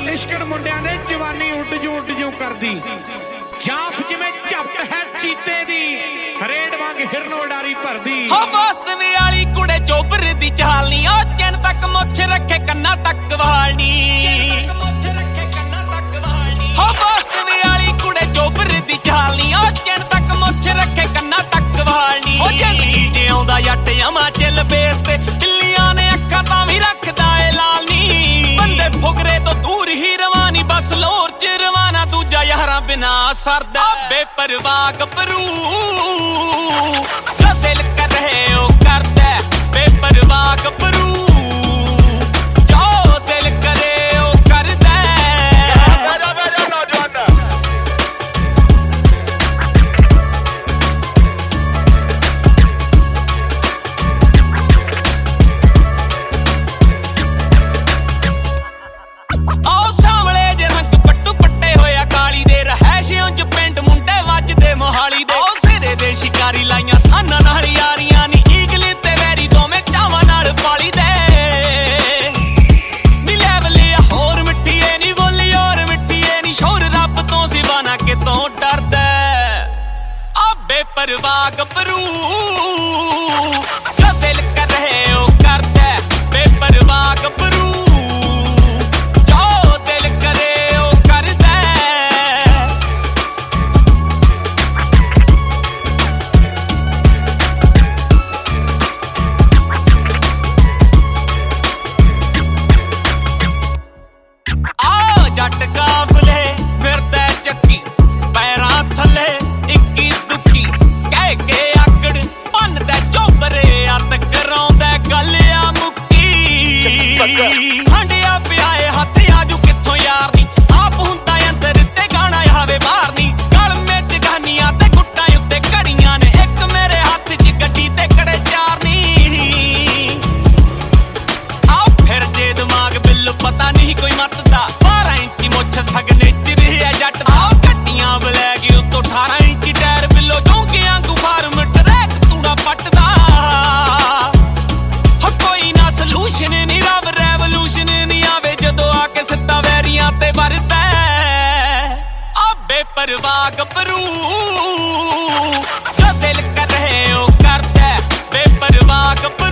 ਲਿਸ਼ਕਣ ਮੁੰਡਿਆਂ ਦੇ ਜਵਾਨੀ ਉੱਡ ਜੂ ਕਰਦੀ ਜਾਫ ਜਿਵੇਂ ਝਪਟ ਹੈ ਚੀਤੇ ਦੀ ਰੇਡ ਵਾਂਗ ਹਿਰਨ ਉਡਾਰੀ ਭਰਦੀ ਹੋ ਵਾਸਤਵੀ ਵਾਲੀ ਕੁੜੇ ਚੋਬਰ ਦੀ ਚਾਲਨੀ ਉਹ ਚਿੰਨ ਤੱਕ ਮੁੱਛ ਰੱਖੇ ਕੰਨਾਂ ਤੱਕ ਵਾਲਣੀ ਹੋ ਵਾਸਤਵੀ ਵਾਲੀ ਕੁੜੇ ਚੋਬਰ ਦੀ ਚਾਲਨੀ ਉਹ ਚਿੰਨ ਤੱਕ ਮੁੱਛ ਰੱਖੇ ਕੰਨਾਂ ਤੱਕ ਵਾਲਣੀ ਉਹ ਜ਼ਿੰਦਗੀ ਜਿਉਂਦਾ ਜੱਟ ਜਮਾ ਚੱਲ ਬੇਸ ਤੇ ਦਿੱਲੀਆਂ ਨੇ ਅੱਖਾਂ ਤਾਂ ਵੀ ਰੱਖਦਾ ਏ ਲਾਲ ਨੀ ਬੰਦੇ ਫੁਕਰੇ ਤੋਂ ਦੂਰ ਹੀ ਰਵਾਨੀ ਬਸ ਲੋਰ ਚ ਰਵਾਨਾ ਦੂਜਾ ਯਾਰਾਂ ਬਿਨਾ ਸਰਦਾ ਬੇਪਰਵਾਹ ਗੱਭਰੂ ਜੋ ਦਿਲ ਕਰ ਰਹੇ ਉਹ ਕਰਦਾ ਬੇਪਰਵਾਹ ਗੱਭਰੂ ਜੋ ਦਿਲ ਕਰੇ ਉਹ ਕਰਦਾ ਆਓ ਸਾਹਮਣੇ ਜੇ ਰੰਗ ਪੱਟੂ ਪੱਟੇ ਹੋਇਆ ਕਾਲੀ ਦੇ ਰਹਿਸ਼ਿਆਂ ਚ ਪਿੰਡ ਮੁੰਡੇ ਵੱਜਦੇ ਮੋਹਾਲੀ ਦੇ ਆਓ ਸਿਰੇ ਦੇ ਸ਼ਿਕਾਰੀ ਲਾਈਆਂ ਸਾਨਾਂ ਨਾਲ ਯਾਰੀਆਂ ਨੀ ਈਗਲੇ ਤੇ ਵੈਰੀ ਦੋਵੇਂ ਚਾਵਾਂ ਨਾਲ ਪਾਲੀ ਦੇ ਨੀ ਲੈਵਲਿਆ ਹੋਰ ਮਿੱਠੀਏ ਨੀ ਬੋਲੀ ਹੋਰ ਮਿੱਠੀਏ ਨੀ ਸ਼ੋਰ ਰੱਬ ਤੋਂ ਸਿਵਾ ਨਾ ਕਿਤੋਂ ਡਰਦਾ ਆ ਬੇਪਰਵਾਹ ਗੱਭਰੂ ਜੋ ਦਿਲ ਕਰ ਰਹੇ ਉਹ ਕਰਦਾ ਬੇਪਰਵਾਹ ਗੱਭਰੂ ਜੋ ਦਿਲ ਕਰੇ ਉਹ ਕਰਦਾ ਆ ਜੱਟ ਕਾਫਲੇ ਫਿਰਦਾ ਚੱਕੀ ਪੈਰਾਂ ਥੱਲੇ ਇੱਕੀ ਦੁੱਕੀ ਕਹਿ ਕੇ ਆਕੜ ਭੰਨਦਾ ਚੋਬਰੇ ਅੱਤ ਕਰਾਉਂਦਾ ਗੱਲ ਆ ਮੁੱਕੀ ਹੰਡਿਆ ਪਿਆ ਏ ਹੱਥ ਆਜੂ ਕਿੱਥੋਂ ਯਾਰ ਨੀ ਆਪ ਹੁੰਦਾ ਅੰਦਰ ਤੇ ਗਾਣਾ ਆਵੇ ਬਾਹਰ ਨੀ ਗਲ ਵਿੱਚ ਗਾਨੀਆਂ ਤੇ ਗੁੱਟਾਂ ਉੱਤੇ ਘੜੀਆਂ ਨੇ ਇੱਕ ਮੇਰੇ ਹੱਥ 'ਚ ਗੱਡੀ ਤੇ ਕੜੇ ਚਾਰ ਨੀ ਆਓ ਫਿਰ ਜੇ ਦਿਮਾਗ ਬਿੱਲ ਪਤਾ ਨਹੀਂ ਕੋਈ ਮੱਤ ਦਾ 12 ਇੰਚੀ ਮੁੱਛ ਸਗਨੇ ਚ ਰਿਹਾ ਜੱਟ ਦਾ ਆਓ ਗੱਡੀਆਂ ਬਲੈਗ ਉੱਤੋਂ 18 ਇੰਚੀ ਟਾਇਰ ਬਿੱਲੋ ਚੌਂਕਿਆਂ ਤੂੰ ਫਾਰਮ ਟਰੈਕ ਤੂੜਾ ਪੱਟਦਾ ਹੋ ਕੋਈ ਨਾ ਸਲੂਸ਼ਨ ਨਹੀਂ ਰੱਬ ਰੈਵੋਲੂਸ਼ਨ ਨਹੀਂ ਆਵੇ ਜਦੋਂ ਆ ਕੇ ਸਿੱਧਾ ਵੈਰੀਆਂ ਤੇ ਵਰਦਾ ਆ ਬੇਪਰਵਾਹ ਗੱਭਰੂ ਜੋ ਦਿਲ ਕਰ ਰਹੇ ਉਹ ਕਰਦਾ ਬੇਪਰਵਾਹ ਗੱਭਰੂ